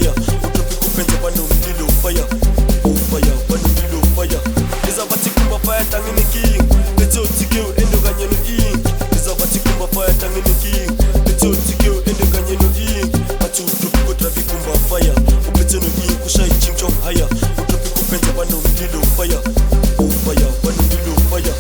higher. Utopic upenza banomlilo fire. Oh fire, banomlilo fire. Ngizabathi kumba fire tangini king. Let's go to kill endo kanye no ing. Ngizabathi kumba fire tangini king. Let's go to kill endo kanye no ing. Bathu utopic utrafi kumba fire. Upethe no ing kusha iching chong higher. Utopic upenza banomlilo fire. Oh fire, banomlilo fire.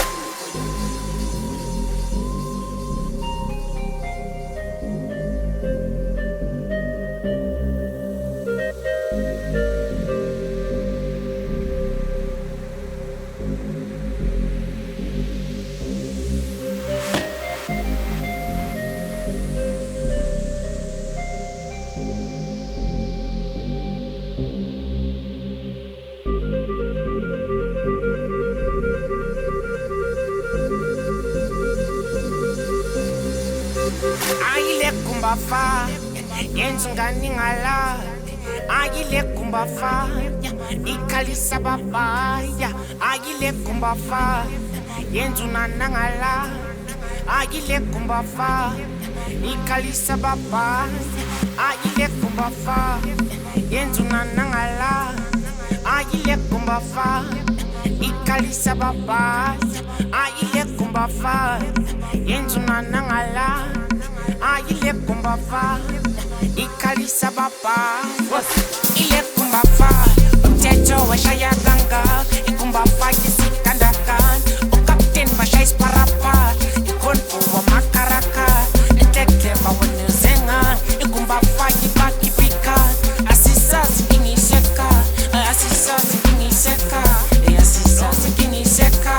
Agile kumbafa, yenzu ngani ngala. Agile kumbafa, ikalisa babaya. Agile kumbafa, yenzu nanangala. Agile kumbafa, ikalisa babaya. Agile kumbafa, yenzu nanangala. Agile kumbafa, ikalisa babaya. Agile kumbafa, yenzu nanangala. Ile kumbafa, ikalisa baba. Ile kumbafa, umthetho weshaya ganga. Ikumbafa yisikandakan, ukapten bashayis parapa. Ikonfu wa makaraka, enteke bawenuzenga. Ikumbafa yibakipika, asisa zikiniseka. Asisa zikiniseka, asisa zikiniseka.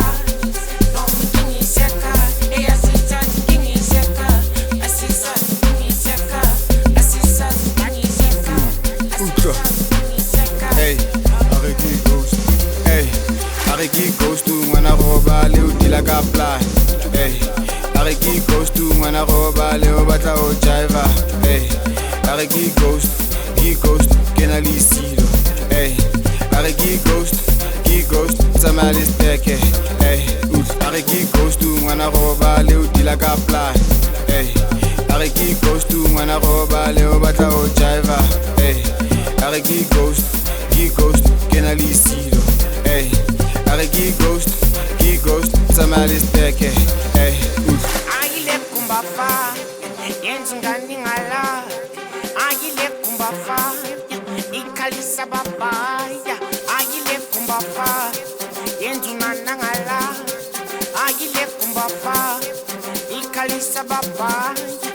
Ariki goes to when I roba leo dila kapla. Hey, Ariki goes to when I roba leo bata o jaiva. Hey, Ariki goes, kenali silo. Hey, Ariki goes, samalis teke. Hey, Ariki goes to when I roba leo dila kapla. Hey, Ariki goes to when I roba leo bata o jaiva. Hey, Ariki goes, kenali silo. Hey. Ariki ghost, samalis teke. Hey, Agile kumbafa, yenzu ngani ngala. Agile kumbafa, ikalisa babaya. Agile kumbafa, yenzu nanangala. Agile kumbafa, ikalisa babaya.